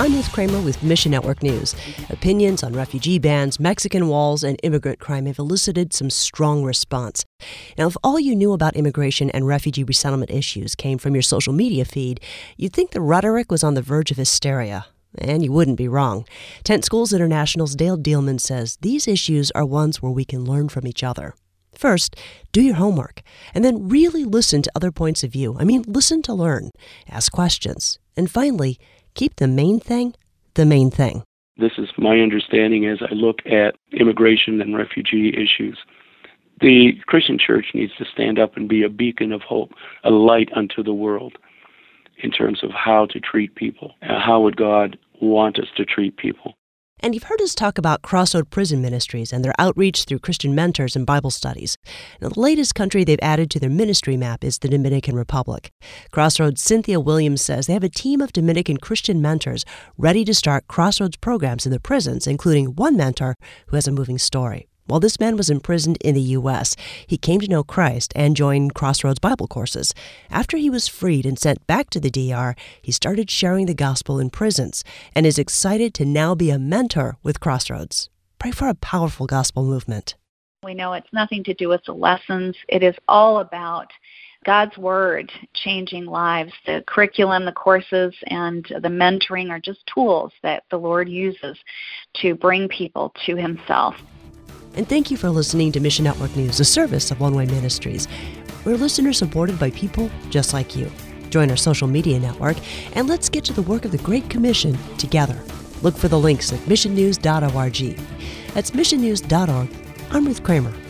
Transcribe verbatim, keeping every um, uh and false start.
I'm Ruth Kramer with Mission Network News. Opinions on refugee bans, Mexican walls, and immigrant crime have elicited some strong response. Now, if all you knew about immigration and refugee resettlement issues came from your social media feed, you'd think the rhetoric was on the verge of hysteria. And you wouldn't be wrong. Tent Schools International's Dale Dealman says these issues are ones where we can learn from each other. First, do your homework, and then really listen to other points of view. I mean, listen to learn. Ask questions. And finally, keep the main thing the main thing. This is my understanding as I look at immigration and refugee issues. The Christian church needs to stand up and be a beacon of hope, a light unto the world in terms of how to treat people. Uh, how would God want us to treat people? And you've heard us talk about Crossroad Prison Ministries and their outreach through Christian mentors and Bible studies. Now, the latest country they've added to their ministry map is the Dominican Republic. Crossroads' Cynthia Williams says they have a team of Dominican Christian mentors ready to start Crossroads programs in the prisons, including one mentor who has a moving story. While this man was imprisoned in the U S, he came to know Christ and joined Crossroads Bible courses. After he was freed and sent back to the D R, he started sharing the gospel in prisons and is excited to now be a mentor with Crossroads. Pray for a powerful gospel movement. We know it's nothing to do with the lessons. It is all about God's Word changing lives. The curriculum, the courses, and the mentoring are just tools that the Lord uses to bring people to Himself. And thank you for listening to Mission Network News, a service of One Way Ministries. We're listeners supported by people just like you. Join our social media network, and let's get to the work of the Great Commission together. Look for the links at mission news dot org. That's mission news dot org. I'm Ruth Kramer.